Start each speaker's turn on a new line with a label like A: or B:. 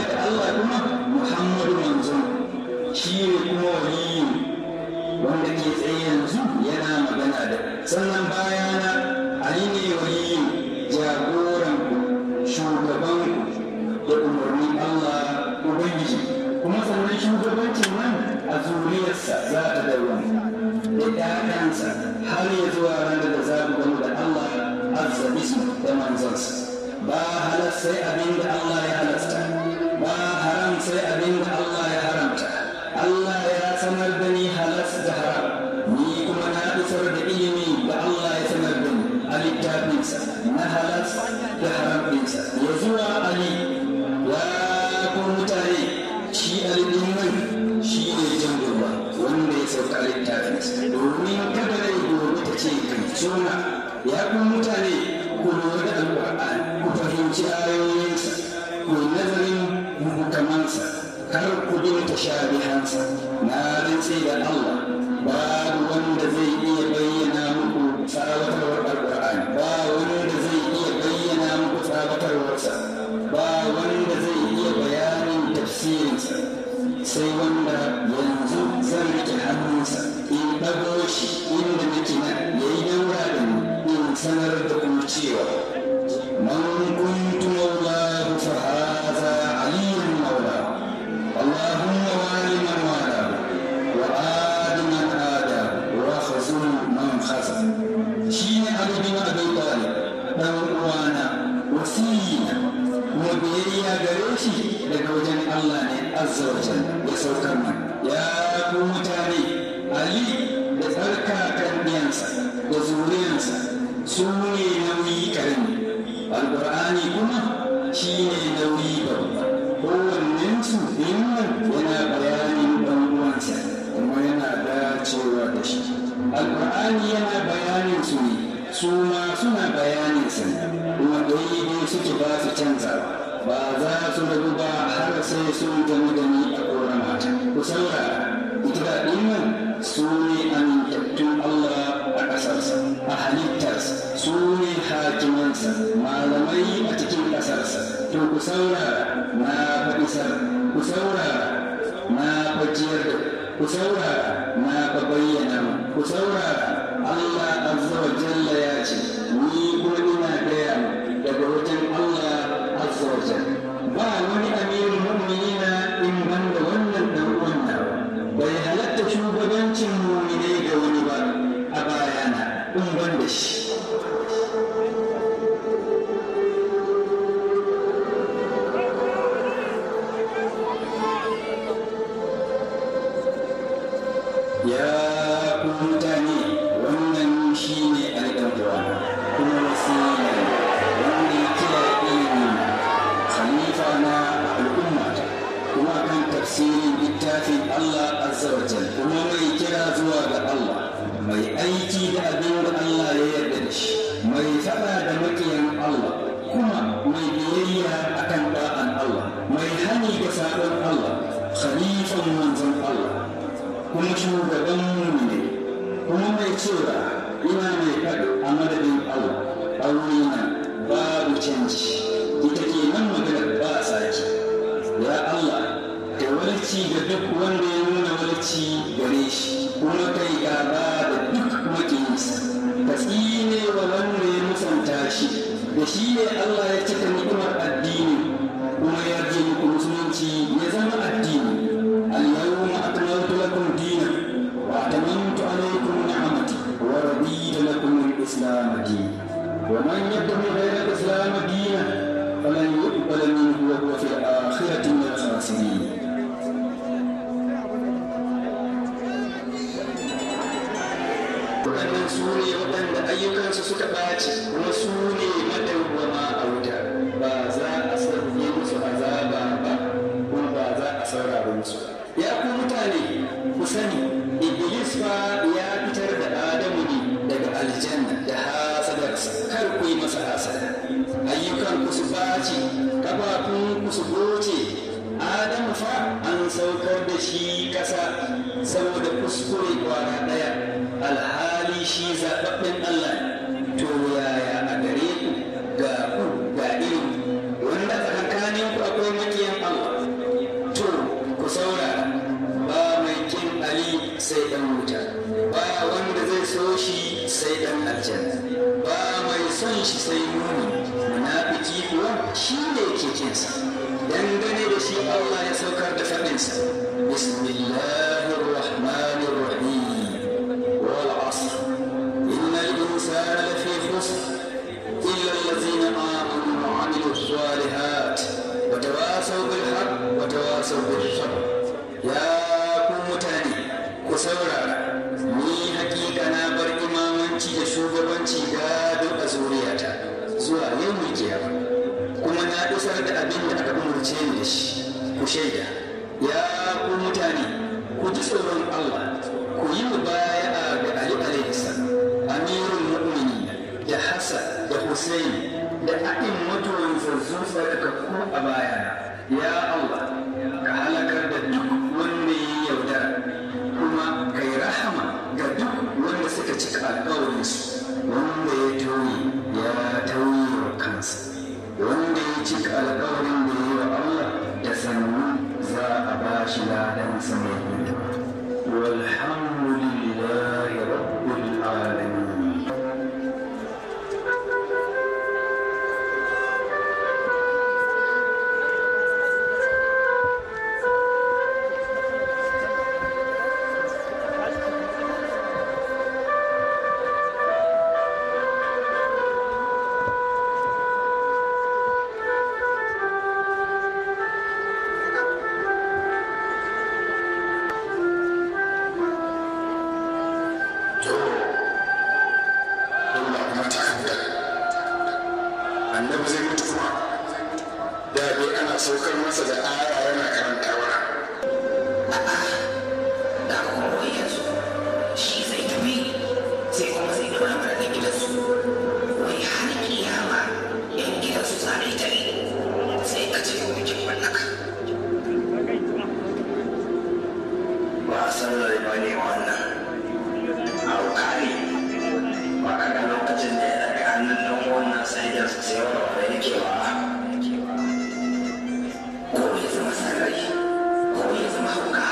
A: da Allah kuma Muhammadu manzo shi ne kuma waliyu wanda ke tsaye yanzu yana magana da sannan bayana Ali ne waliyu jagoran shugaban da umarnin Allah Ubangiji kuma sannan shugabancin nan a zuriyarsa za ta dawwama da ƴaƴansa har ya zuwa ranar da za ku gamu da Allah azza bismu da manzansa ba halas sai abin da Allah ya halasta ba haram sai abin da Allah ya haramta Allah ya sanar da ni halas da haram ni kuma na isar da ilimi da Allah ya sanar da ni a littafinsa na halas da haram ɗinsa ya zuwa Ali ya ku mutane shi alidin nan shi ne jan gaba wanda ya sauka a littafinsa domin kada rai gobe ta ce kai suna ya ku mutane ku lura da alƙur'ani ku fahimci ayoyinsa ku nazarin muhkamansa kar ku bin tashabihansa na rantse da Allah babu wanda zai iya bayyana muku tsawatarwar alƙur'ani ba wanda zai iya bayyana muku tsawatarwarsa ba wanda zai iya bayanin tafsirinsa sai wanda yanzu zan rike hannunsa in ɗago shi inda nake na yayi daura da ni in sanar da kuma cewa man kuntu maulahu fa hadha aliyyun maulahu allahumma wali man wala wa adi man ada wa khazul man khazal shine Ali bin Abi Talib dan uwana wasiyina kuma biyayya gare shi daga wajen Allah ne azza wa jalla ya saukar mana ya ku mutane Ali da tsarkakan ɗiyansa da zuriyarsa su ne nauyi karami alƙur'ani kuma shi ne nauyi babba kowannensu dinnan yana bayanin ɗan uwansa kuma yana dacewa da shi alƙur'ani yana bayanin su ne su ma suna bayanin sa kuma daidai suke ba su canzawa ba za su rabu ba har sai sun gani gani a koran mata ku saurara ita da dinnan su ne amintattun Allah a ƙasarsa a halittarsa su ne hakimansa malamai a cikin ƙasarsa to ku saurara na faɗisar ku saurara na fajiyar da ku saurara na fa bayyana ku saurara Allah azza wa jalla ya ce ni kuma ina gaya daga wajen Allah azza wa jalla ba wani amirul mu'minina in banda wannan dan uwan nawa bai halatta shugabancin mu'minai ga wani ba a bayana in banda shi ya ku mutane wannan shi ne alƙawarwa kuma wasila wanda ya kira ilimi khalifa na al'umma kuma kan tafsirin littafin Allah azza wa jal kuma mai kira zuwa ga Allah mai aiki da abin da Allah ya yarda da shi mai faɗa da makiyan Allah kuma mai biyayya akan da'an Allah mai hani ga sabon Allah khalifan manzon Allah kuma shugaban ne kuma mai cewa ina mai faɗi a madadin Allah aurena babu canji ita ke nan maganar ba a sake ya Allah ka walci ga duk wanda ya nuna walci gare shi kuma kai gaba da duk makiyinsa ka tsine wa wanda ya musanta shi da shi ne Allah ya cika ni'imar addini kuma ya je muku musulunci ya zama addini al-yawma akmaltu lakum dinakum وأتممت عليكم نعمتي ورضيت لكم الإسلام دينا ومن يبتغي غير الإسلام دينا فلن يقبل منه وهو في الآخرة من الخاسرين waɗannan su ne waɗanda ayyukansu suka ɓaci kuma su ne madawwama a wuta ba za a sauke musu azaba ba kuma ba za a saurara musu ya ku mutane ku sani Iblis fa ya fitar da Adamu ne daga aljanna da hasadarsa kar ku yi masa hasada ayyukan ku su ɓaci kafafun ku su goce Adamu fa an saukar da shi ƙasa saboda kuskure kwana ɗaya alhali shi zaɓaɓɓen Allah to yaya a gare ku ga irin wanda tsakankanin ku akwai makiyan Allah sai ɗan wuta, ba wanda zai so shi sai ɗan aljanna, ba mai son shi sai muni. Munafiki kuwa shi ne ke kinsa. Dangane da shi Allah ya saukar da faɗinsa, bismillahir rahmanir rahim, wal asr innal insana lafi khusr illa allazina amanu wa amilus salihat wa tawasaw bil haqq wa tawasaw bis sabr. Ya ku mutane, ku saurara, ni hakika na bar imamanci da shugabanci gado a zuriyata zuwa yau mai kiyama, kuma na isar da abin da aka umarce ni da shi. Ku shaida, ya ku mutane, ku ji tsoron Allah, ku yi mubaya'a ga Ali alaihi salam, amirul mu'minin, da Hassan da Hussein da a'immatu zazzufar ka ku a bayana. Ya Allah, ka halakar da duk wanda ya yaudara, kuma ka yi rahama ga duk wanda suka cika alƙawarinsu. Wanda ya tauye wa kansa, wanda ya cika alƙawarin da ya yi wa Allah da sannu za a ba shi ladan sa mai gudu. Walhamdulillahi rabbil alamin.
B: Annabi zai mutu kuma da dai ana saukar masa da aya yana karantawa.
C: Da kuma wai yanzu shi zai tafi sai kuma zai nuna mana da gidansu, wai har kiyama yan gidansu za a yi ta ne, sai ka ce mulkin mallaka. Ba san rai ba ne wannan hauka ne, ba ka ga lokacin da ya daga hannun nan wannan sai da su sai wani yake ba, ko ya zama sarrai ko ya zama hauka.